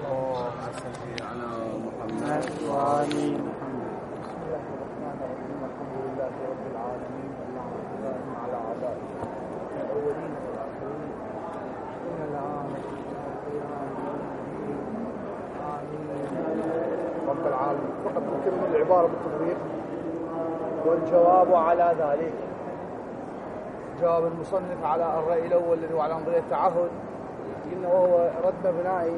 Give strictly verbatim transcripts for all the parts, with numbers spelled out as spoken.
اللهم صل على محمد وآمين. بسم الله الرحمن الرحيم. الحمد لله رب العالمين. اللهم صل على أعدائك الأولين والآخرين من العام آمين رب العالمين. فقط نكمل العبارة بالتطبيق. والجواب على ذلك، جواب المصنف على الرأي الأول الذي هو على نظرية التعهد، إنه هو رد مبنائي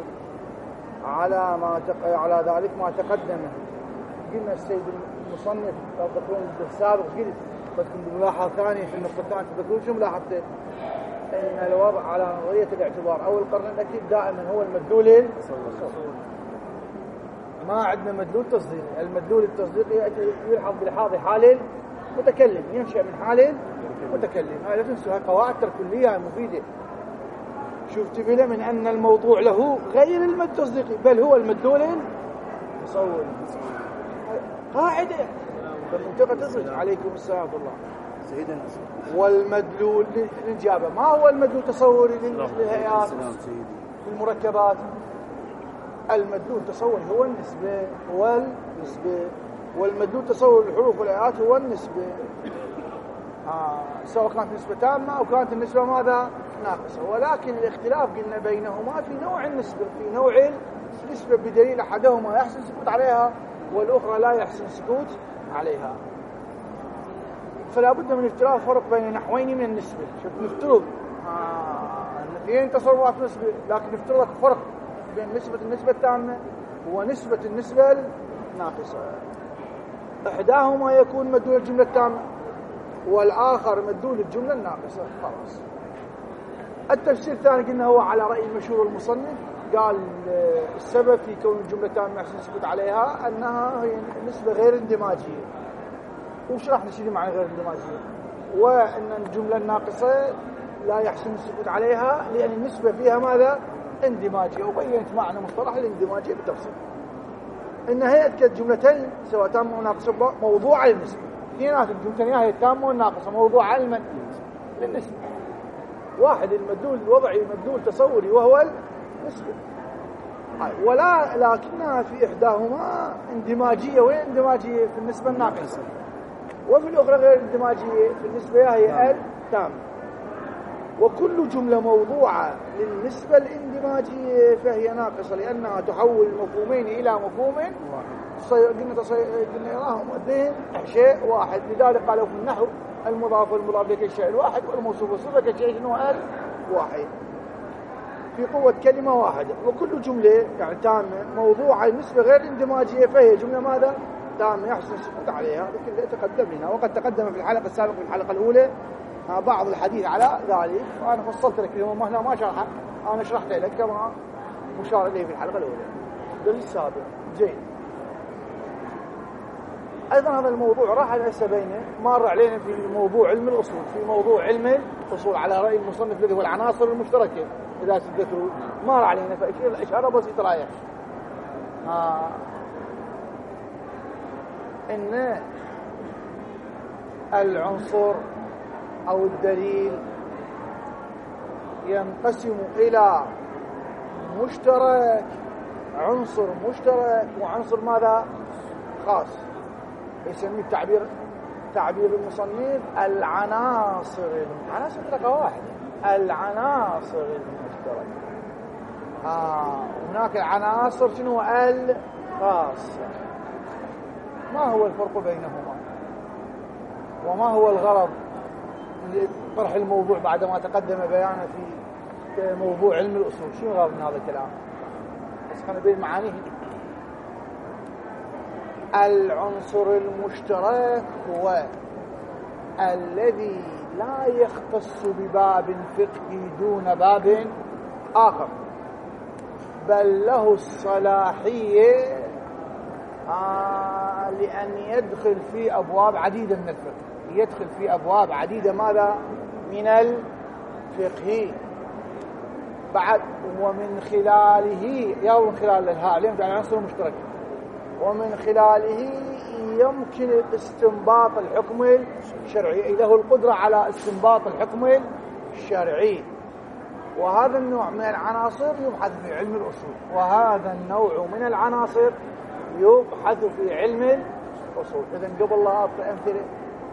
على ما تق... على ذلك ما تقدم. قلنا السيد المصنف لو تذكرون السابق قلت بس بملاحظة ثانية في النقطة الثانية تذكرون شو ملاحظته؟ إن الوضع على نظرية الاعتبار أو القرن الأكيد دائما هو المدلول التصديقي. ما عندنا مدلول تصديقي. المدلول التصديقي يلحظ بلحاظ حال متكلم، ينشأ من حال متكلم. هذا تنسوا قواعد تركلية مفيدة. شفت بلا من أن الموضوع له غير المدلول التصديقي بل هو المدلول التصوري. قاعدة بالمنطقة تصدق. عليكم السلام ورحمة الله. سيدنا والمدلول للإجابة ما هو المدلول التصوري للهيئات المركبات؟ المدلول التصوري هو النسبة والنسبة، والمدلول التصوري للحروف والهيئات هو النسبة. آه. سواء كانت نسبة تامة أو كانت النسبة ماذا؟ ناقصة. ولكن الاختلاف قلنا بينهما في نوع النسبة، في نوع النسبة بدليل أحدهما يحسن سكوت عليها والأخرى لا يحسن سكوت عليها. فلا بد من افتراض فرق بين نحوين من النسبة. شوف نفترض الاثنين آه. تصورات نسبة، لكن نفترض فرق بين نسبة النسبة التامة ونسبة النسبة الناقصة. إحداهما يكون مدلول الجملة التامة والآخر مدلول الجملة الناقصة. خلاص. التفسير الثاني قلنا هو على رأي المشهور المصنف، قال السبب في كون الجملة التامة يحسن السكوت عليها أنها هي نسبة غير اندماجية. وشرحنا شيء معنى غير اندماجية، وأن الجملة الناقصة لا يحسن السكوت عليها لأن النسبة فيها ماذا؟ اندماجية. وبينت معنى مصطلح الاندماجية بالتفصيل. إن هي الجملتين سواء تامة وناقصة موضوع للنسبة. اثنينات الجملتين هي التامة والناقصة موضوع علما للنسبة. واحد المدلول الوضعي مدلول تصوري وهو النسبة، ولا لكنها في إحداهما اندماجية. وين اندماجية؟ في النسبة الناقصة، وفي الأخرى غير اندماجية في النسبة هي التامة. وكل جملة موضوعة للنسبة الاندماجية فهي ناقصة لأنها تحول المفهومين إلى مفهوم قلنا قلنا يراهم اثنين شيء واحد. لذلك قالوا في النحو المضاف والمضاف لك الشيء الواحد والموصوف والصفة كالشيء شنو الواحد في قوة كلمة واحدة. وكل جملة يعني تامة موضوعة النسبة غير اندماجية فهي جملة ماذا؟ تامة يحسن السكوت عليها. هذا كله تقدم لنا، وقد تقدم في الحلقة السابقة في الحلقة الأولى بعض الحديث على ذلك، وأنا فصلت لك اليوم هنا ما شرحه، أنا شرحت لك كما مشار إليه في الحلقة الأولى الدرس السابق. جيد. أيضا هذا الموضوع راح هسه بينه مر علينا في موضوع علم الأصول، في موضوع علم الأصول على رأي المصنف الذي هو العناصر المشتركة إذا تذكروا مر علينا. فأشير الإشارة بسيطة رايح آه. إن العنصر أو الدليل ينقسم إلى مشترك، عنصر مشترك وعنصر ماذا؟ خاص. يسميه التعبير تعبير المصنف العناصر. العناصر مشتركة واحدة، العناصر المشتركة. آه. هناك العناصر شنو؟ الخاصة. ما هو الفرق بينهما؟ وما هو الغرض لطرح الموضوع بعدما تقدم بيانه في موضوع علم الأصول؟ شو الغرض من هذا الكلام؟ بس خلينا نبين معانيه. العنصر المشترك هو الذي لا يختص بباب فقهي دون باب آخر، بل له الصلاحية آه لأن يدخل في أبواب عديدة من الفقه. يدخل في أبواب عديدة ماذا؟ من الفقه. بعد ومن خلاله يو من خلال الهاء لين يعني عنصر مشترك، ومن خلاله يمكن استنباط الحكم الشرعي، له القدرة على استنباط الحكم الشرعي. وهذا النوع من العناصر يبحث في علم الأصول، وهذا النوع من العناصر يبحث في علم الأصول. إذن قبل لا أعطي أمثلة،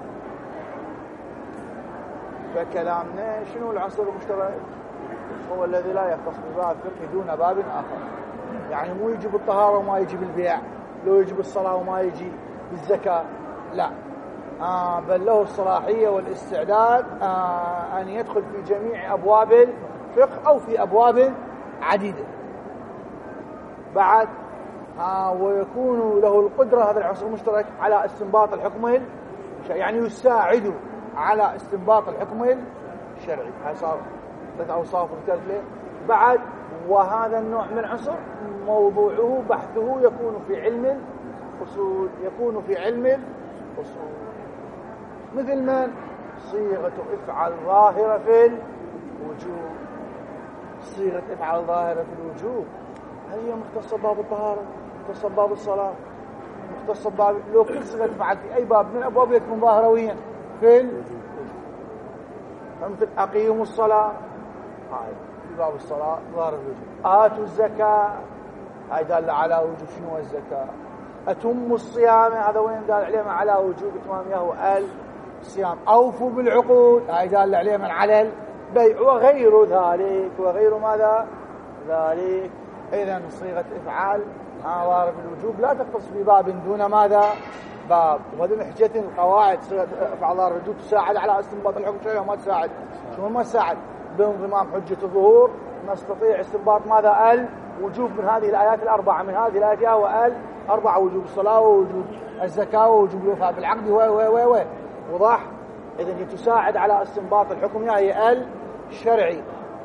فكلامنا شنو العنصر المشترك؟ هو الذي لا يختص بباب الفقه دون باب آخر. يعني مو يجب الطهارة وما يجب البيع، لو يجب الصلاة وما يجي بالزكاة، لا، آه بل له الصلاحية والاستعداد آه أن يدخل في جميع أبواب الفقه أو في أبواب عديدة. بعد آه ويكون له القدرة، هذا العنصر المشترك، على استنباط الحكم، يعني يساعد على استنباط الحكم الشرعي. هاي صار ثلاث أوصاف وثلاثة. بعد وهذا النوع من العنصر موضوعه بحثه يكون في علم الأصول، يكون في علم الأصول. مثل من صيغة افعل ظاهرة في الوجوب. صيغة افعل ظاهرة في الوجوب هل هي مختصة باب الطهارة، مختصة باب الصلاة، مختصة باب، لو كل صيغة تفعل في أي باب من الأبواب يكون ظاهرويا في الوجوب. فمثل أقيموا الصلاة، هاي في باب الصلاة ظاهر الوجوب. آتوا الزكاة، هاي دالة على وجوب شنو الزكاة. أتموا الصيام، هذا وين دال عليه على وجوب إتمامها هو الصيام. أوفوا بالعقود، هاي دال عليه من على البيع، وغير ذلك وغير ماذا ذلك. إذن صيغة إفعال ظاهر بالوجوب لا تختص بباب دون ماذا باب. وهذه من حجة القواعد، صيغة إفعال ظاهر بالوجوب تساعد على استنباط الحكم الشرعي وما تساعد. شو ما تساعد؟ بانضمام حجة الظهور نستطيع استنباط ماذا الوجوب من هذه الآيات الأربعة. من هذه الآيات هو الأربعة: وجوب الصلاة ووجوب الزكاة ووجوب الوفاء بالعقد و و و و وضح. إذن هي تساعد على استنباط الحكم هي الشرعي.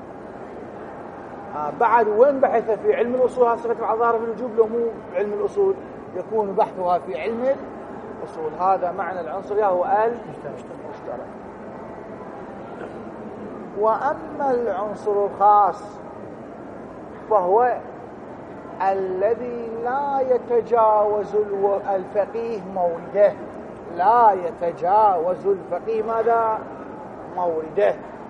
آه بعد وين بحثها في علم الأصول؟ هذه صفة مع ظاهرة في الوجوب، لو مو علم الأصول يكون بحثها في علم الأصول. هذا معنى العنصر هو المشترك. وأما العنصر الخاص فهو الذي لا يتجاوز الفقيه مورده. لا يتجاوز الفقيه ماذا؟ مورده.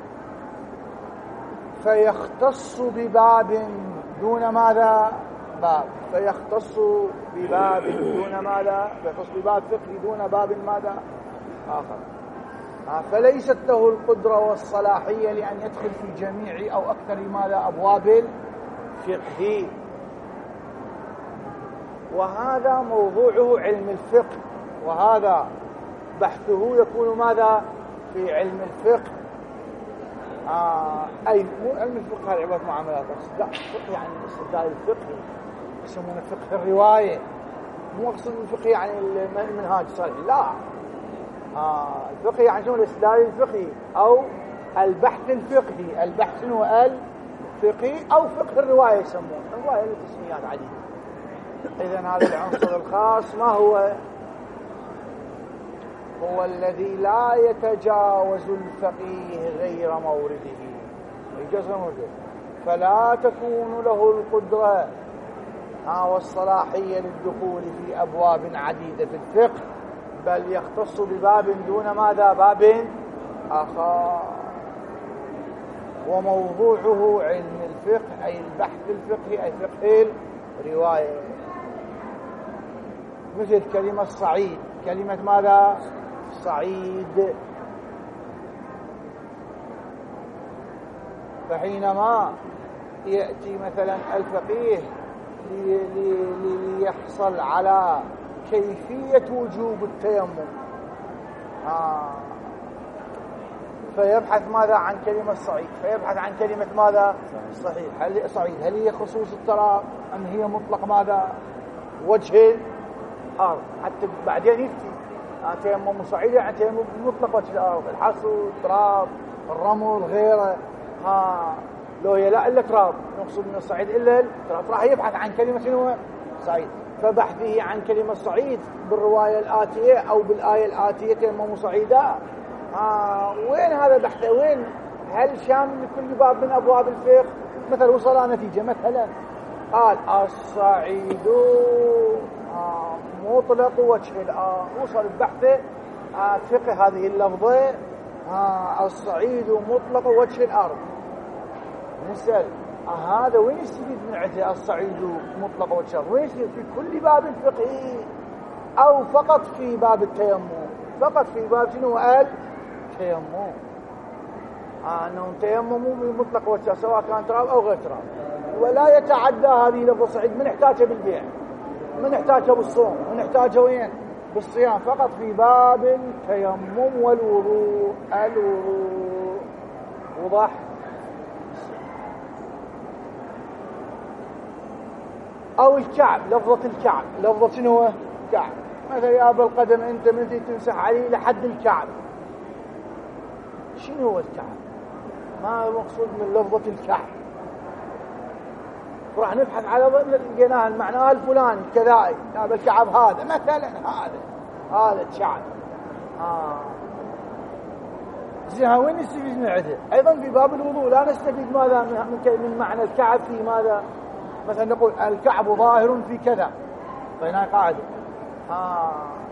فيختص بباب دون ماذا؟ باب. فيختص بباب دون ماذا؟ فيختص بباب فقهي دون باب ماذا؟ آخر. فليست له القدرة والصلاحية لأن يدخل في جميع أو أكثر ماذا؟ أبواب الفقه. وهذا موضوعه علم الفقه، وهذا بحثه يكون ماذا؟ في علم الفقه. آه أي مو علم الفقه هذه عبارة معاملات، لا الفقه يعني الاستدلال الفقهي، يسمونه فقه الرواية. مو أقصد الفقه يعني المنهاج الصحيح، لا. آه الفقه يعني شنو؟ الاستدلال الفقهي أو البحث الفقهي. البحث هو الفقهي أو فقه الرواية يسمونه. الرواية له تسميات عديدة. إذن هذا العنصر الخاص ما هو؟ هو الذي لا يتجاوز الفقيه غير مورده، يجوز مورده، فلا تكون له القدرة والصلاحية للدخول في أبواب عديدة في الفقه، بل يختص بباب دون ماذا؟ باب آخر. وموضوعه علم الفقه أي البحث الفقهي أي فقه الرواية. مثل كلمة صعيد، كلمة ماذا؟ صعيد. فحينما يأتي مثلا الفقيه ليحصل على كيفية وجوب التيمم، آه. فيبحث ماذا؟ عن كلمة صعيد، فيبحث عن كلمة ماذا؟ صحيح. هل صعيد هل هي خصوص التراب أم هي مطلق ماذا؟ وجه الأرض، حتى بعدين يفتي تيمم صعيد يعني تيمم مطلق وجه الأرض، الحصو، التراب، الرمل، غيره. ها لو هي لا إلا تراب، نقصد من الصعيد إلا التراب، راح يبحث عن كلمة شنو؟ صعيد. فبحثه عن كلمة صعيد بالرواية الآتية أو بالآية الآتية تيمم صعيدا، ها وين هذا بحثه؟ وين؟ هل شامل كل باب من أبواب الفقه؟ مثلا وصل نتيجة، مثلا قال الصعيد آه مطلق وجه الأرض، وصل بحثه آه فقه هذه اللفظة آه الصعيد مطلق وجه الأرض. نسأل هذا وين يستفيد من عده الصعيد مطلق والشر؟ وين يستفيد في كل باب فقهي أو فقط في باب التيمم؟ فقط في باب شنو قال تيمم، آه أنهم تيمموا بمطلق والشر سواء كان تراب أو غير تراب، ولا يتعدى هذه لفظ الصعيد. من يحتاجها بالبيع، من يحتاجها بالصوم، من يحتاجها وين بالصيام، فقط في باب التيمم والوضوء. الوضوء وضح. أو الكعب، لفظة الكعب، لفظة شنو هو كعب؟ مثلا يا أبا القدم أنت من تمسح عليه لحد الكعب. شنو هو الكعب؟ ما هو المقصود من لفظة الكعب؟ راح نبحث على لقيناها المعنى الفلاني كذا، يا أبا الكعب هذا مثلا، هذا هذا الكعب. آه زين وين نستفيد من عده؟ أيضا في باب الوضوء لا نستفيد ماذا من, من معنى الكعب في ماذا؟ مثلا نقول الكعب ظاهر في كذا، فهنا قاعدة آه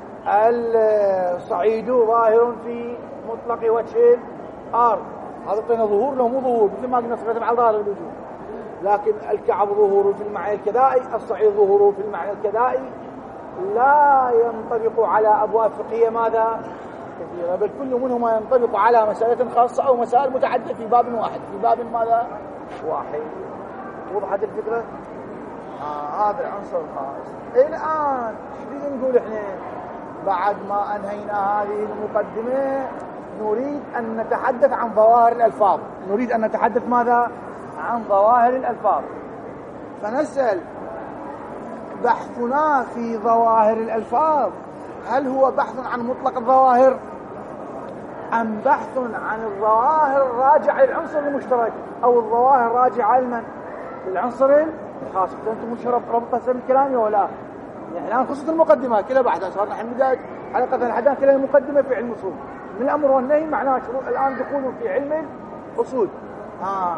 الصعيد ظاهر في مطلق وجه الأرض، هذا قلنا ظهور لو مو ظهور، مثل ما قلنا صفة على ظاهر الوجود. لكن الكعب ظهور في المعنى الكذائي، الصعيد ظهور في المعنى الكذائي، لا ينطبق على أبواب فقهية ماذا كثيرة، بل كل منهما ينطبق على مسألة خاصة أو مسائل متعددة في باب واحد، في باب ماذا واحد. وضحت الفكرة؟ آه هذا العنصر الخاص. الآن ايش نقول احنا بعد ما أنهينا هذه المقدمة؟ نريد أن نتحدث عن ظواهر الألفاظ. نريد أن نتحدث ماذا؟ عن ظواهر الألفاظ. فنسأل بحثنا في ظواهر الألفاظ هل هو بحث عن مطلق الظواهر أم بحث عن الظواهر الراجعة للعنصر المشترك، أو الظواهر الراجعة لمن؟ للعنصر الخاص. أنتم مش ربط قسم كلامي ولا؟ يعني الآن خصوص المقدمة كلها بحثها، صار نحن بداية حلقة الحدث كلها المقدمة في علم الأصول، من الأمر والنهي معناه شروط الآن دخول في علم الأصول. آه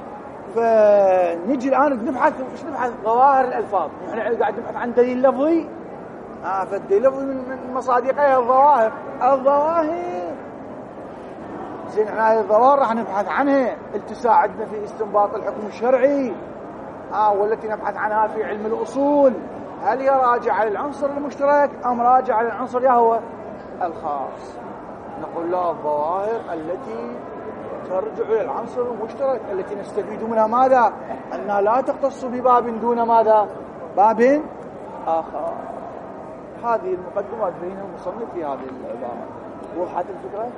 فنجي الآن نبحث مش نبحث ظواهر الألفاظ، نحن قاعد نبحث عن دليل لفظي. آه فالدليل اللفظي من مصادقها الظواهر. الظواهر زين، احنا هذه الظواهر راح نبحث عنها، التساعدنا في استنباط الحكم الشرعي. آه والتي نبحث عنها في علم الأصول، هل هي راجعة للعنصر المشترك أم راجعة للعنصر يهوى الخاص؟ نقول لا، الظواهر التي ترجع للعنصر المشترك التي نستفيد منها ماذا؟ أنها لا تختص بباب دون ماذا؟ باب آخر. هذه المقدمات بين المصنف في هذه العبارة. وضحت الفكرة؟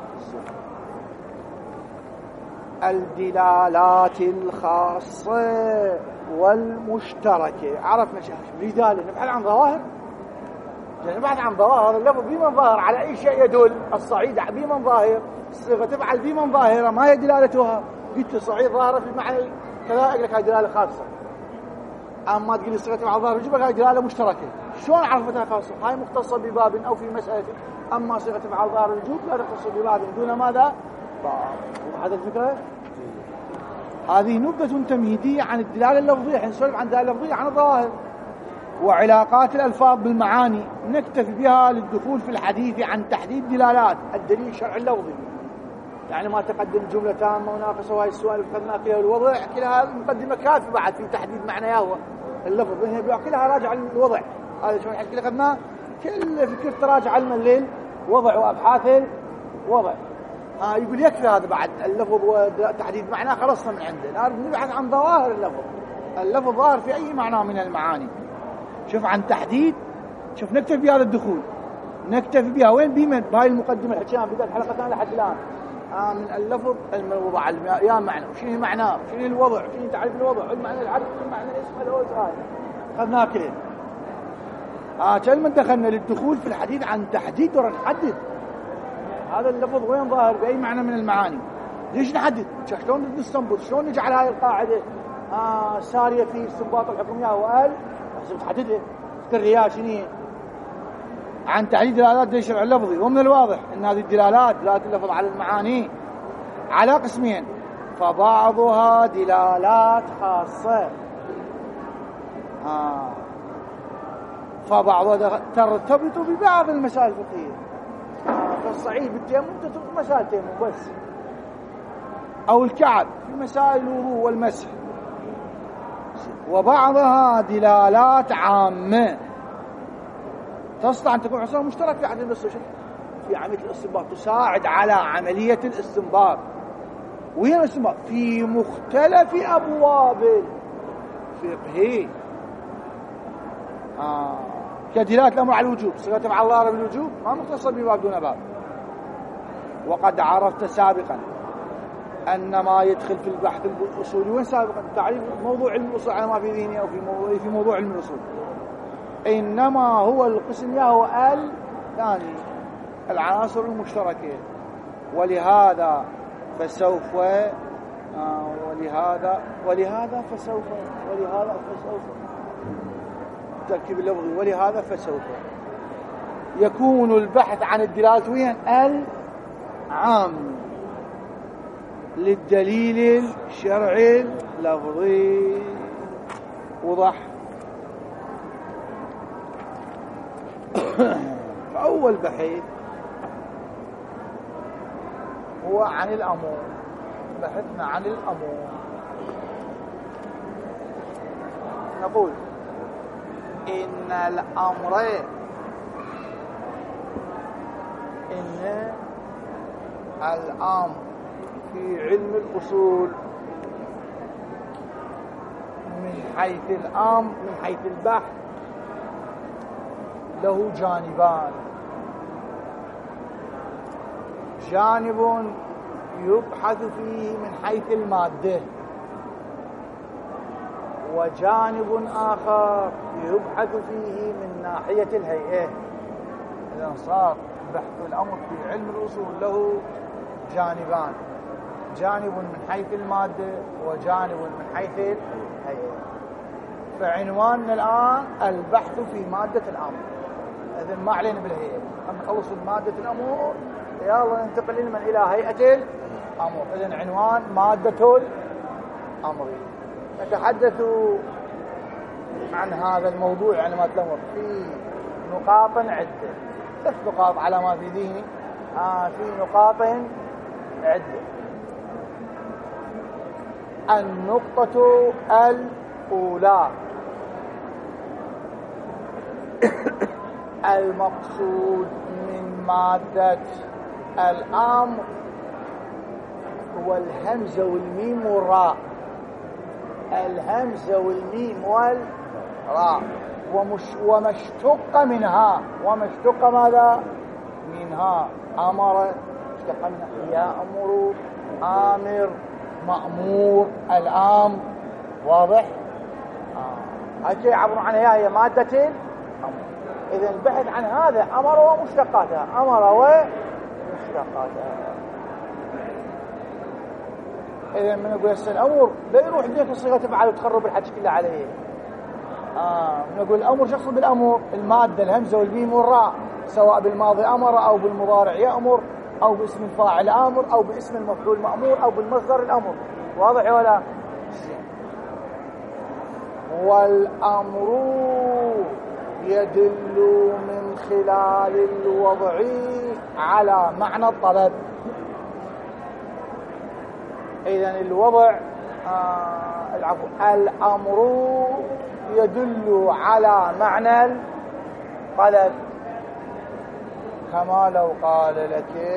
الدلالات الخاصة والمشتركة عرفنا شيء. لذلك نبحث عن ظواهر، نبحث عن ظواهر اللفظ بمن ظاهر على أي شيء يدل. الصعيد بمن ظاهر، الصيغة تفعل بمن ظاهرة، ما هي دلالتها؟ قلت الصعيد ظاهرة في المعنى كذا، أقول لك هاي دلالة خاصة. أما تقول الصيغة تفعل ظاهرة يجب لك هاي دلالة مشتركة. شلون عرفتها خاصة؟ هاي مختصة بباب أو في مسألة. أما صيغة تفعل ظاهرة الوجود لا تختص بباب دون ماذا؟ باب. هذا الفكرة. هذه نبذة تمهيدية عن الدلالة اللفظية. حنسولف عن الدلالة اللفظية عن الظواهر وعلاقات الألفاظ بالمعاني، نكتفي بها للدخول في الحديث عن تحديد دلالات الدليل الشرعي اللفظي. يعني ما تقدم جملة تامة وناقصة، وهي السؤال اللي أخذناه كلها الوضع، كلها مقدمة كافية بعد في تحديد معنى هو اللفظ، هي كلها راجعة للوضع. هذا شو الحين اللي أخذناه كل فكرة تراجع علم الليل وضع وأبحاث الوضع. آه يقول يكفي هذا بعد اللفظ وتحديد معناه، خلصنا من عنده. نبحث عن ظواهر اللفظ. اللفظ ظاهر في أي معنى من المعاني. شوف عن تحديد، شوف نكتفي بهذا الدخول، نكتفي بها وين؟ بمن؟ بهاي المقدمة اللي حكيناها بداية الحلقة لحد الآن. آه من اللفظ الموضوع يا معنى، وشنو معناه، وشنو الوضع، وشنو تعريف الوضع، والمعنى العرض، والمعنى الاسم الأوزان، أخذناها كله. آه كلمة دخلنا للدخول في الحديث عن تحديد ورا نحدد هذا اللفظ وين ظاهر بأي معنى من المعاني. ليش نحدد؟ شلون نستنبط؟ شلون نجعل هاي القاعدة آه سارية في استنباط الحكم يا وقال لازم تحددها. الرياء شنو؟ عن تحديد دلالات الشرع اللفظي. ومن الواضح ان هذه الدلالات دلالات اللفظ على المعاني على قسمين، فبعضها دلالات خاصة آه. فبعضها ترتبط ببعض المسائل الفقهية. آه. فالصعيد بالتيمم تترك مسائل تيمم بس. أو الكعب في مسائل الوضوء والمسح، وبعضها دلالات عامة تستطيع أن تكون عنصر مشترك في عملية الاستنباط، في عملية الاستنباط تساعد على عملية الاستنباط. وهي الاستنباط في مختلف أبواب الفقه، آه. كدلالة الأمر على الوجوب، صيغة مع الله بالوجوب ما مختصر بباب دون باب. وقد عرفت سابقا أن ما يدخل في البحث الأصولي، وين سابقا تعريف موضوع علم الأصول على ما في ذهني أو في موضوع في موضوع علم الأصول، إنما هو القسم يهو ال ثاني العناصر المشتركة. ولهذا فسوف آه ولهذا ولهذا فسوف ولهذا فسوف التركيب اللفظي، ولهذا فسوف يكون البحث عن الدلالة وين العام للدليل الشرعي اللفظي. وضح. فأول بحث هو عن الأمور، بحثنا عن الأمور. نقول إن الأمر إن الأمر في علم الأصول من حيث الأمر من حيث البحث له جانبان: جانب يبحث فيه من حيث المادة، وجانب آخر يبحث فيه من ناحية الهيئة. إذا صار بحث الأمر في علم الأصول له جانبان: جانب من حيث المادة وجانب من حيث الهيئة. فعنواننا الآن البحث في مادة الأمر. إذن ما علينا بالهيئة، نخلص مادة الأمور يلا ننتقل من إلى هيئة الأمر. إذن عنوان مادة الأمر. نتحدث عن هذا الموضوع يعني مادة الأمر في نقاط عدة، ثلاث نقاط على ما في ذهني. آه في نقاط عدة. النقطة الأولى: المقصود من مادة الأمر هو الهمزة والميم والراء. الهمزة والميم والراء ومش وما اشتق منها وما اشتق ماذا منها. أمر اشتق منها يأمر، آمر، مأمور، الأمر. واضح؟ آه. هالشيء يعبر عنها هي مادة الأمر. إذا البحث عن هذا أمر ومشتقاتها، أمر ومشتقاتها. إذا من نقول هسه الأمر لا يروح ديك الصيغة تفعل وتخرب الحدث كله عليه. آه نقول الأمر شخص بالأمر المادة الهمزة والميم والراء، سواء بالماضي أمر أو بالمضارع يأمر أو باسم الفاعل آمر أو باسم المفعول مأمور أو بالمصدر الأمر. واضح ولا؟ والأمر يدل من خلال الوضع على معنى الطلب. إذن الوضع آه العفو الأمر يدل على معنى الطلب، كما لو قال لك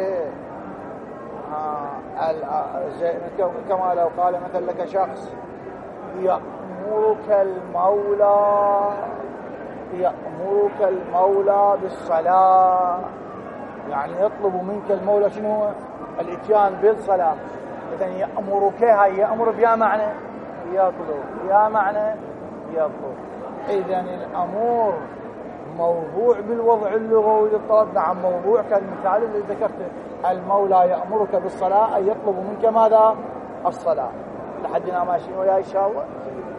آه كما لو قال مثلا لك شخص: يأمرك المولى يأمرك المولى بالصلاة، يعني يطلب منك المولى شنو هو؟ الاتيان بالصلاة. إذن يأمرك هاي يأمر بيا معنى يطلب، يا معنى يطلب. إذن الأمور موضوع بالوضع اللغوي للطلب. نعم موضوع كالمثال اللي ذكرته: المولى يأمرك بالصلاة أي يطلب منك ماذا؟ الصلاة. لحدنا ماشيين ويا إن شاء الله.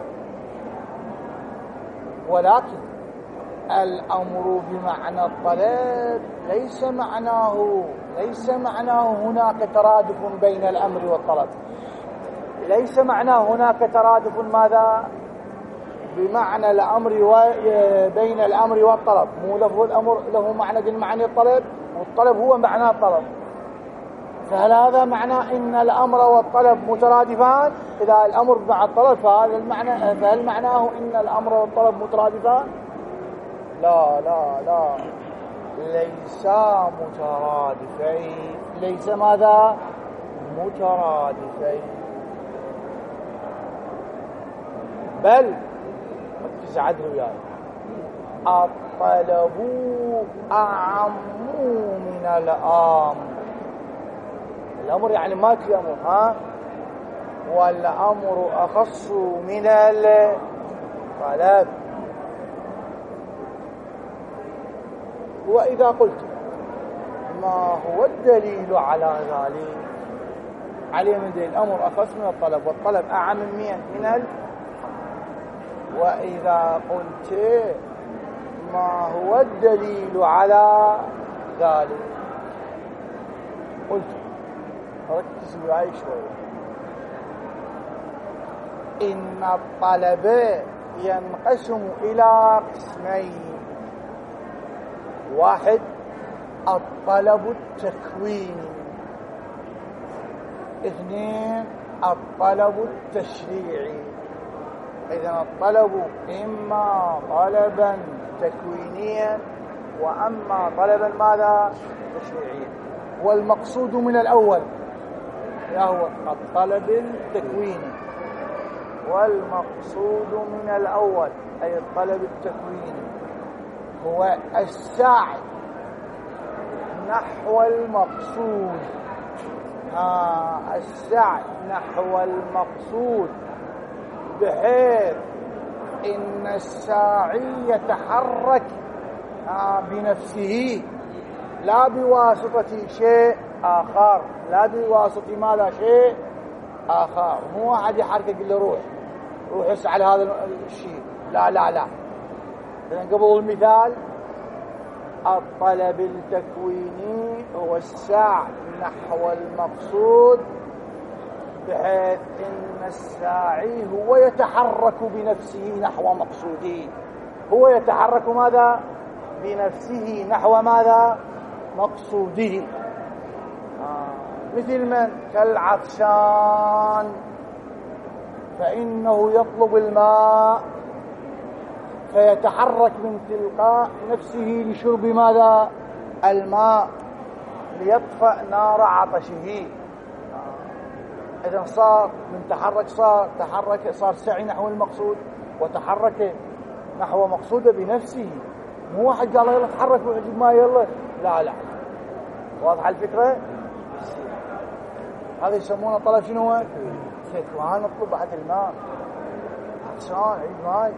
ولكن الأمر بمعنى الطلب ليس معناه ليس معناه هناك ترادف بين الأمر والطلب. ليس معناه هناك ترادف ماذا؟ بمعنى الأمر بين الأمر والطلب. مو لفظ الأمر له معنى من معنى الطلب، والطلب هو معنى الطلب. فهل هذا معنى إن الأمر والطلب مترادفان؟ إذا الأمر مع الطلب فهذا المعنى، فهل معناه إن الأمر والطلب مترادفان؟ لا لا لا، ليس مترادفين. ليس ماذا؟ مترادفين. بل ركز عدل وياي، الطلب أعم من الأمر. الأمر يعني ما في أمر، ها، والأمر أخص من الطلب. وإذا قلت ما هو الدليل على ذلك؟ عليه من دليل الأمر أخص من الطلب والطلب أعم من ال. وإذا قلت ما هو الدليل على ذلك؟ قلت ركز وياي شوية، إن الطلب ينقسم إلى قسمين: واحد الطلب التكويني، اثنين الطلب التشريعي. إذن الطلب إما طلبا تكوينيا وأما طلبا ماذا؟ تشريعيا. والمقصود من الأول هو الطلب التكويني، والمقصود من الأول أي الطلب التكويني هو السعي نحو المقصود. آه السعي نحو المقصود بحيث إن الساعي يتحرك آه بنفسه لا بواسطة شيء آخر، لا بواسطة ماذا؟ شيء آخر. مو واحد يحركك يقول له روح روح اسعى لهذا الشيء، لا لا لا. قبل المثال، الطلب التكويني هو السعي نحو المقصود بحيث إن الساعي هو يتحرك بنفسه نحو مقصوده. هو يتحرك ماذا؟ بنفسه نحو ماذا؟ مقصوده. آه. مثل من؟ كالعطشان، فإنه يطلب الماء فيتحرك من تلقاء نفسه لشرب ماذا؟ الماء ليطفأ نار عطشه. آه. إذن صار من تحرك، صار تحرك، صار سعي نحو المقصود وتحرك نحو مقصوده بنفسه. مو واحد قال يلا تحرك وجيب ماء يلا، لا لا. واضحة الفكرة؟ هذا يسمونه طلب شنو هو؟ تكوين. نطلب بعد الماء، عطشان عيد ماء.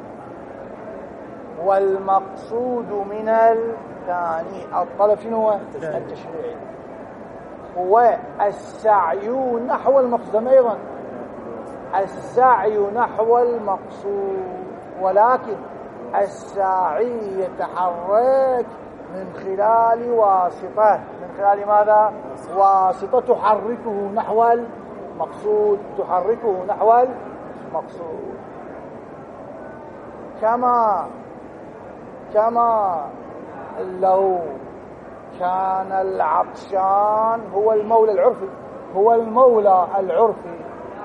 والمقصود من الثاني الطلب شنو هو؟ التشريعي، هو السعي نحو المقصود. أيضا السعي نحو المقصود، ولكن الساعي يتحرك من خلال واسطة. من خلال ماذا؟ واسطة تحركه نحو المقصود، تحركه نحو المقصود. كما كما لو كان العطشان هو المولى العرفي، هو المولى العرفي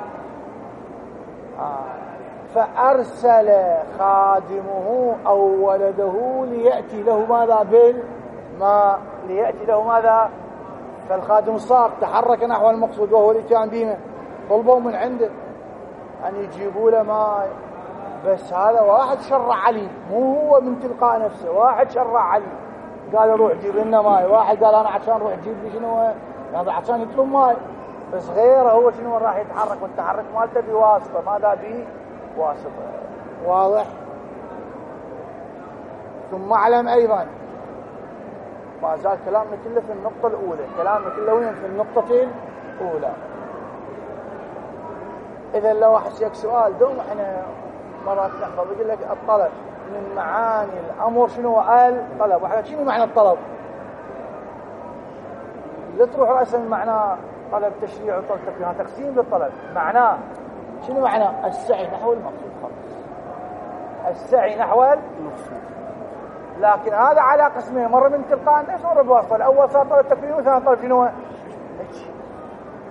آه. فأرسل خادمه أو ولده ليأتي له ماذا؟ بالماء، ليأتي له ماذا؟ فالخادم صار تحرك نحو المقصود وهو الاتيان به. طلبوا من عنده أن يجيبوا له ماء، بس هذا واحد شرع عليه، مو هو من تلقاء نفسه. واحد شرع عليه قال روح جيب لنا ماء، واحد قال أنا عشان روح جيب لي شنو؟ هذا عشان يطلب ماء، بس غيره هو شنو راح يتحرك، والتحرك مالته بواسطة ماذا؟ بواسطة. واضح؟ ثم اعلم أيضا ما زال كلامنا كله في النقطة الأولى، كلامنا كله وين؟ في النقطة الأولى. إذا لو أحسيك سؤال دوم إحنا مرات نحفظ يقول لك الطلب من معاني الأمر شنو هو؟ الطلب. وحنا شنو معنى الطلب؟ لا تروح رأسا معناه طلب تشريع وطلب تكوين، تقسيم للطلب. معناه شنو؟ معناه السعي نحو المقصود خلاص، السعي نحو المقصود. لكن هذا على قسمين، مرة من تلقاء النفس ومرة بواسطة. الأول صار طلب تكوين والثاني طلب شنو؟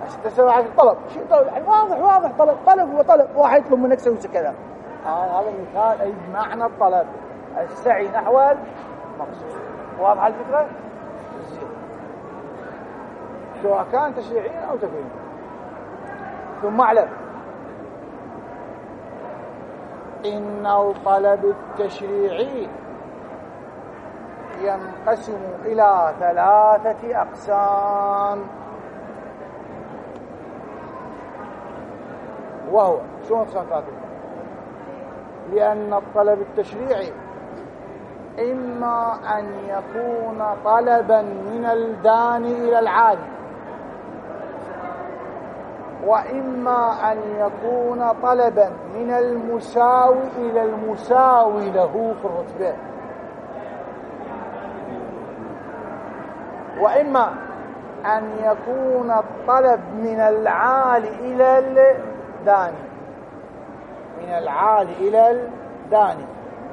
تسوي طلب شيء طلب يعني واضح واضح طلب طلب وطلب واحد يطلب منك سوي كذا. هذا مثال أي بمعنى الطلب السعي نحو المقصود. واضح الفكرة؟ زين. سواء كان تشريعيا أو تكوينيا. ثم اعلم إن الطلب التشريعي ينقسم إلى ثلاثة أقسام، وهو شلون ثلاثة؟ لأن الطلب التشريعي إما أن يكون طلبا من الداني إلى العالي، وإما أن يكون طلبا من المساوي إلى المساوي له في الرتبة، وإما أن يكون الطلب من العالي إلى الداني، من العالي إلى الداني.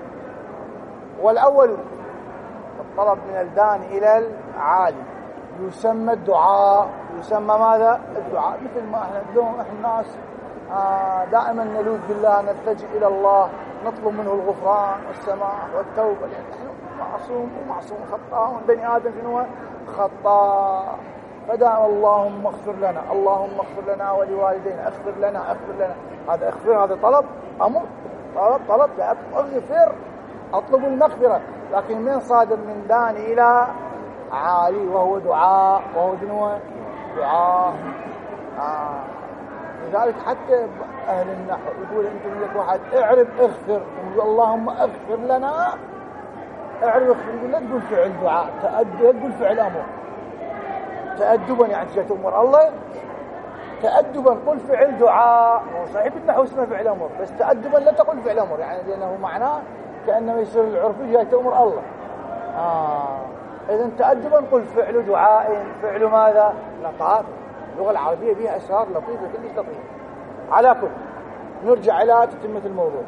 والأول الطلب من الداني إلى العالي يسمى الدعاء. يسمى ماذا؟ الدعاء. مثل ما احنا اليوم احنا الناس آه دائما نلوذ بالله، نلتجئ إلى الله، نطلب منه الغفران والسماح والتوبة، لأن نحن معصوم ومعصوم خطاء، والبني آدم شنو خطاء. فدعا اللهم اغفر لنا، اللهم اغفر لنا ولوالدينا، اغفر لنا اغفر لنا. هذا اغفر، هذا طلب أمر، طلب طلب اغفر، أطلب المغفرة. لكن من صادر من داني إلى عالي وهو دعاء، وهو شنو؟ دعاء. آه. لذلك حتى أهل النحو يقول أنت لك واحد اعرف اغفر، يقول اللهم اغفر لنا، اعرف اغفر، يقول لا تقول فعل دعاء، تأدب، تقول فعل أمر تأدبا، يعني جاء تأمر الله تأدبا قل فعل دعاء. صحيح النحو اسمه فعل أمر، بس تأدبا لا تقل فعل أمر، يعني لأنه معناه كأنه يصير العرفي جاء تأمر الله. آه. إذن تأدبا قل فعل دعاء، فعل ماذا؟ لطائف. اللغة العربية فيها أسرار لطيفة كلش لطيفة. على كل نرجع إلى تتمة الموضوع.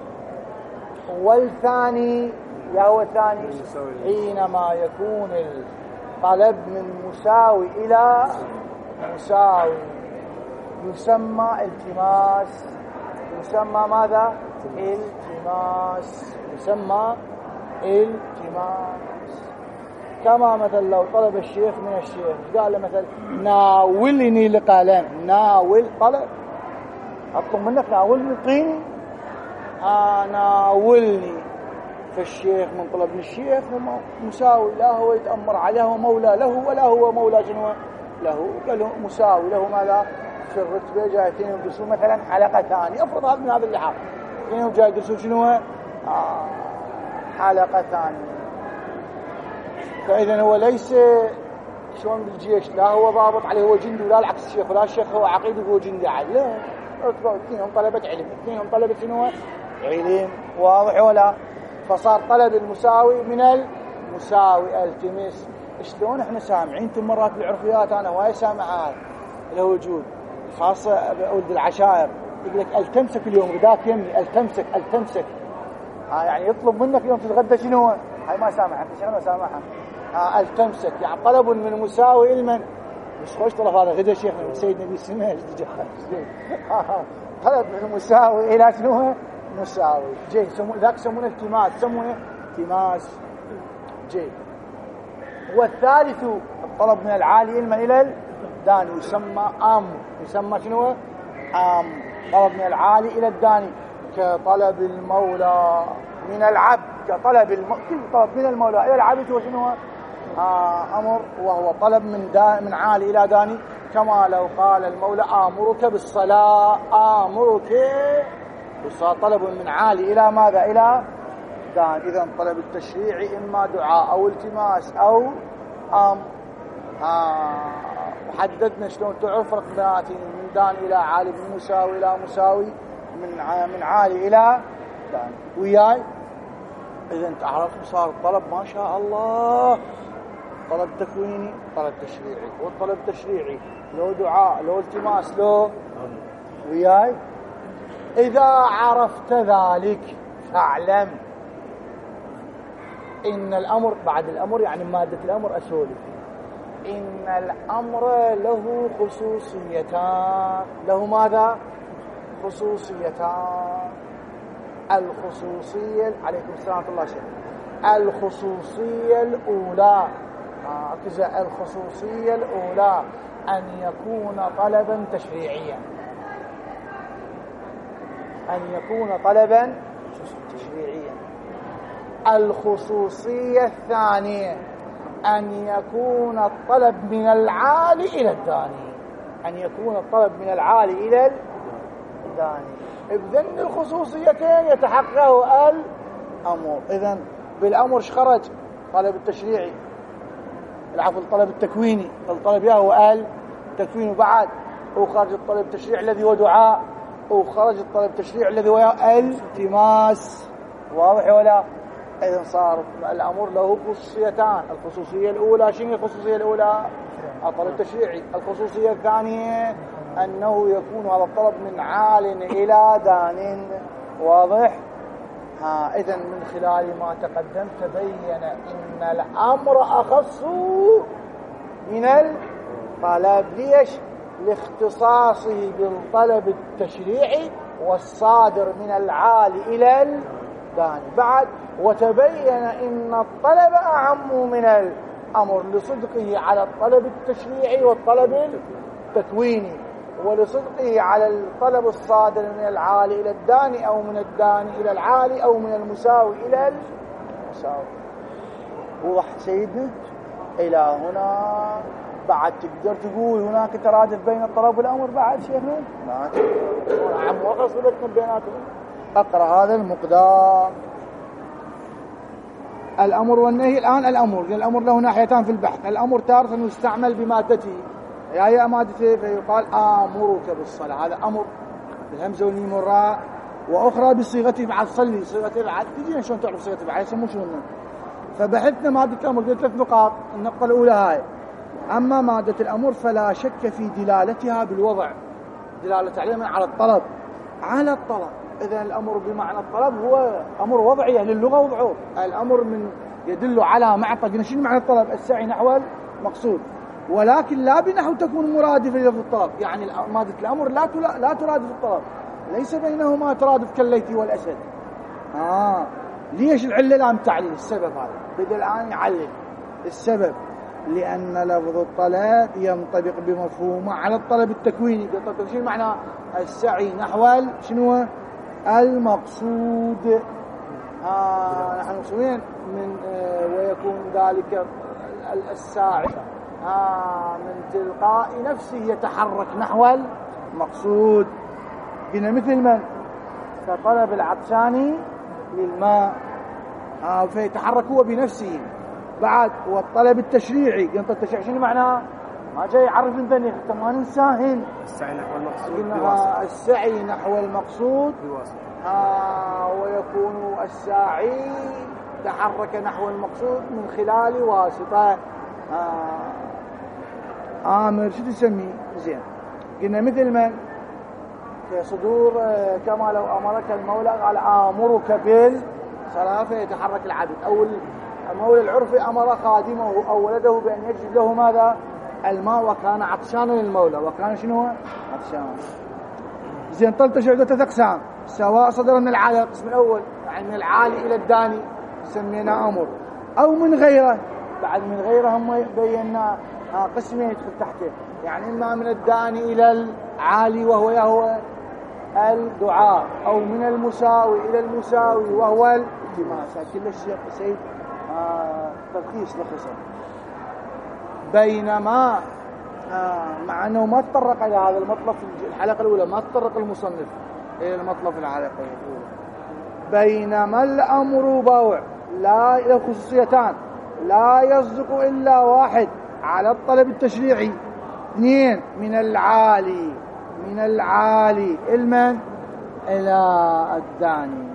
والثاني يا هو الثاني حينما يكون الطلب من مساوي إلى مساوي يسمى التماس. يسمى ماذا؟ التماس. يسمى التماس. كما مثلا لو طلب الشيخ من الشيخ قال له مثلا ناولني القلم، ناول طلب، أطلب منك ناولني طيني، آه ناولني. فالشيخ من طلب من الشيخ مساوي، لا هو يتأمر عليه هو مولى له ولا هو مولى شنو له، قال مساوي له ماذا في الرتبة. جاي اثنين يدرسون مثلا حلقة ثانية، افرض هذا من هذا اللحاظ، اثنين جاي يدرسون شنو آه حلقة ثانية. فإذا هو ليس شلون بالجيش، لا هو ضابط عليه هو جندي، ولا العكس الشيخ، ولا الشيخ هو عقيد وهو جندي عليه، لا. اثنينهم طلبة علم، اثنينهم طلبة شنو علم. واضح ولا؟ فصار طلب المساوي من المساوي التمس. شلون احنا سامعين انتم مرات بالعرفيات، انا وايد سامعها الوجود، خاصة ولد العشائر يقول لك التمسك اليوم غداك يمي، التمسك التمسك. ها يعني يطلب منك يوم تتغدى شنو؟ هاي ما سامعها، انت شنو ما سامعها؟ ها التمسك يعني طلب من المساوي المن. مش خوش طلب هذا غدا شيخ سيدنا نبي السماء طلب من المساوي الى شنو؟ مساوي. جي يسمون ذاك يسمونه التماس، يسمونه التماس. جي. والثالث الطلب من العالي علما الى الداني يسمى ام. يسمى شنو؟ ام. طلب من العالي الى الداني كطلب المولى من العبد، كطلب الم... كل طلب من المولى الى العبد هو شنو؟ آه امر، وهو طلب من دا... من عالي الى داني. كما لو قال المولى امرك بالصلاه، امرك بالصلاه، طلب من عالي الى ماذا؟ الى داني. اذا طلب التشريعي اما دعاء او التماس او امر. آه وحددنا شلون تعرف فرق بيناتهم، من داني الى عالي، من مساوي الى مساوي، من من عالي الى داني. وياي اذا انت عرفت صار الطلب ما شاء الله طلب تكويني، طلب تشريعي. والطلب التشريعي لو دعاء لو التماس لو وياي. اذا عرفت ذلك فاعلم ان الامر بعد الامر، يعني ماده الامر اسولف إن الأمر له خصوصيتان. له ماذا؟ خصوصيتان. الخصوصية عليكم السلام ورحمة الله شيخ. الخصوصية الأولى آه الخصوصية الأولى أن يكون طلبا تشريعيا. أن يكون طلبا تشريعيا. الخصوصية الثانية أن يكون الطلب من العالي إلى الداني. أن يكون الطلب من العالي إلى الداني. بذن الخصوصيتين يتحقق الأمر. إذن بالأمر خرج طلب التشريعي، العفو الطلب التكويني، الطلب ياهو ال تكوين بعد، وخرج الطلب التشريعي الذي هو دعاء، وخرج الطلب التشريعي الذي هو التماس. واضح ولا؟ إذن صار الأمر له خصوصيتان. الخصوصية الأولى شنو الخصوصية الأولى؟ الطلب التشريعي. الخصوصية الثانية أنه يكون هذا الطلب من عال إلى دان. واضح؟ ها إذن من خلال ما تقدم تبين إن الأمر أخص من الطلب. ليش؟ لاختصاصه بالطلب التشريعي والصادر من العال إلى الداني. بعد وتبين إن الطلب أعم من الأمر لصدقه على الطلب التشريعي والطلب التكويني، ولصدقه على الطلب الصادر من العالي إلى الداني أو من الداني إلى العالي أو من المساوي إلى المساوي. وضح سيدنا؟ إلى هنا بعد تقدر تقول هناك ترادف بين الطلب والأمر بعد شيخنا؟ لا تقدر. عم وقص صلتنا بيناتهم. أقرأ هذا المقدار. الأمر والنهي. الآن الأمر، الأمر له ناحيتان في البحث. الأمر تارة يستعمل بمادته، يا هي مادته، فيقال آمرك بالصلاة، هذا أمر بالهمزة والميم والراء. وأخرى بصيغته بعد صلي، صيغته بعد تجينا شلون تعرف صيغته بعد يسمون شلون. فبحثنا مادة الأمر ثلاث نقاط. النقطة الأولى هاي، أما مادة الأمر فلا شك في دلالتها بالوضع، دلالة عليها على الطلب، على الطلب. إذا الأمر بمعنى الطلب هو أمر وضعي أهل اللغة وضعوه. الأمر من يدل على معطى. قلنا شنو معنى الطلب؟ السعي نحو المقصود، ولكن لا بنحو تكون مرادفة للفظ الطلب. يعني مادة الأمر لا لا ترادف الطلب، ليس بينهما ترادف كالليث والأسد. آه ليش العلة؟ لام تعليل السبب. هذا بدأ الآن يعلل السبب، لأن لفظ الطلب ينطبق بمفهومه على الطلب التكويني. شنو معنى السعي نحو شنو المقصود؟ آه نحن مقصودين من آه ويكون ذلك الساعي آه من تلقاء نفسه يتحرك نحو المقصود. قلنا مثل من؟ كطلب العطشان للماء آه فيتحرك هو بنفسه. بعد والطلب التشريعي، قلنا التشريع شنو معناه؟ ما جاي يعرف البني حتى ما ننساهن. السعي نحو المقصود قلنا السعي نحو المقصود بواسطة. آه ويكون الساعي تحرك نحو المقصود من خلال واسطة. آه آمر شو تسميه؟ زين. قلنا مثل من؟ في صدور آه كما لو أمرك المولى قال آمرك بالصلاة فيتحرك العبد. أو المولى العرفي أمر خادمه أو ولده بأن يجد له ماذا؟ الماء، وكان عطشانا للمولى، وكان شنو؟ عطشان. زين. طلب تشريع ثلاثة أقسام، سواء صدر من العالي القسم الأول، يعني من العالي إلى الداني سمينا أمر، أو من غيره. بعد من غيره هم بينا قسمين يدخل تحته، يعني إما من الداني إلى العالي وهو يهوى الدعاء، أو من المساوي إلى المساوي وهو الالتماس. كل الشيء سيد آه تلخيص لخصه. بينما آه مع أنه ما تطرق إلى هذا المطلب في الحلقة الأولى، ما تطرق المصنف إلى المطلب في الحلقة الأولى. بينما الأمر بوع لا له خصوصيتان، لا يصدق إلا واحد على الطلب التشريعي، اثنين من العالي من العالي المن إلى الداني.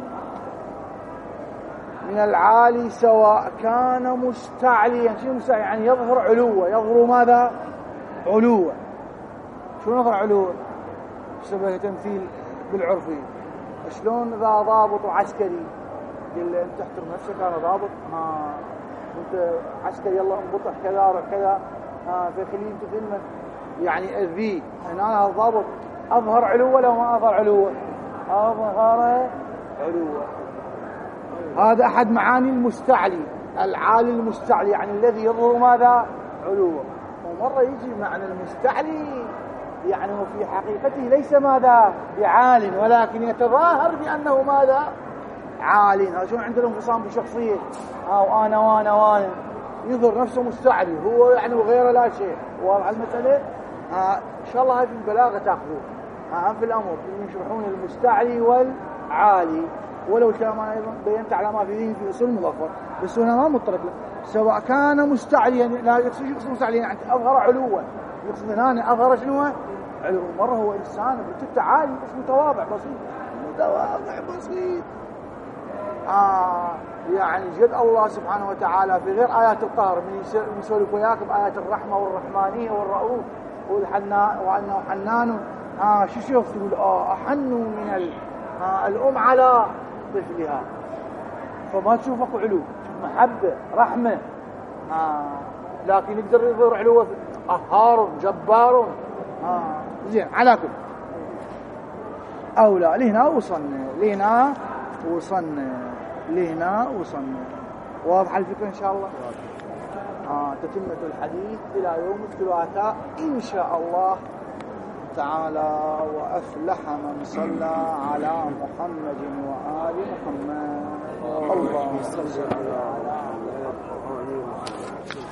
من العالي سواء كان مستعليا. شو مستعلي؟ يعني يظهر علوه. يظهر ماذا؟ علوه. شو نظهر علوه؟ شبه تمثيل بالعرفي. شلون إذا ضابط وعسكري قل له أنت تحترم نفسك، أنا ضابط، ها أنت عسكري يلا انبطح كذا روح كذا، ها في خليل تفهمك يعني الذي هنا الضابط أظهر علوه لو ما أظهر علوه أظهر علوه. هذا أحد معاني المستعلي، العالي المستعلي يعني الذي يظهر ماذا؟ علوه. ومرة يجي معنى المستعلي يعني وفي حقيقته ليس ماذا؟ بعال، ولكن يتظاهر بأنه ماذا؟ عال. هذا شو عندنا انفصام بشخصية ها وأنا وأنا وأنا يظهر نفسه مستعلي هو يعني وغيره لا شيء. واضح المسألة؟ ها إن شاء الله هاي في البلاغة تأخذوه أهم في الأمر يشرحون المستعلي والعالي. ولو كان أيضا بينت على ما فيه في أصول المظفر، بس هنا ما مطلق له سواء كان مستعليا لا يقصد يقصد مستعليا يعني أظهر علوا، يقصد هنا أظهر شنو؟ علو. مرة هو إنسان بتبت عالي بس متواضع بسيط، متواضع بسيط آه يعني جد الله سبحانه وتعالى في غير آيات القهر من يسولف وياك بآيات الرحمة والرحمانية والرؤوف والحنان وأنه حنان. آه شو شوف تقول آه أحن من ال آه الأم على طفلها، فما تشوفك علو، محبة رحمة آه لكن يقدر يظهر علوه قهار جبار آه زين. على كل أولى لهنا وصلنا لهنا وصلنا لهنا وصلنا. واضح الفكرة إن شاء الله؟ آه تتمة الحديث إلى يوم الثلاثاء إن شاء الله تعالى. وأفلح من صلى على محمد وآل محمد. اللهم صل على محمد.